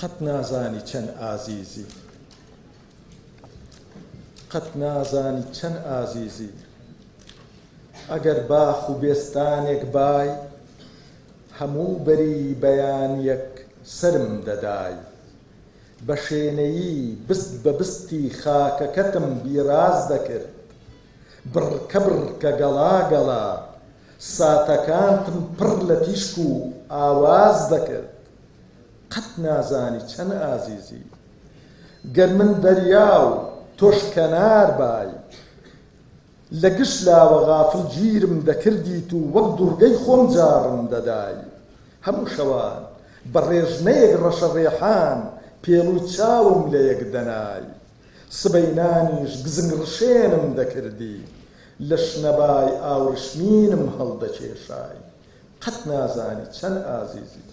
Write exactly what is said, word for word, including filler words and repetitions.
قەت نازانی چەند ئازیزی قەت نازانی چەند ئازیزی ئەگەر باخ و بێستانێک بای هەموو بەری بەیانیەک سرم دەدای بە شوێنەیی بست بە بستی خاکەکەتم بیراز دەکرد بڕکە بڕکە گەڵا گەڵا ساتەکانتم پڕ لە تیشک و ئاواز دەکرد قەت نازانی چەند ئازیزی گەر من دەریا و تۆش کەنار بای لە گشت لاوە غافڵ گیرم دەکردیت و وەک دوورگەی خۆم جاڕم دەدای هەموو شەوان بە ڕێژنەیەک ڕەشە ڕێحان پێڵووی چاوم لە یەک دەنای سبەینانیش گزنگڕشێنم دەکردی لە شنەبای ئاوریشمینم هەڵدەکێشای قەت نازانی چەند ئازیزی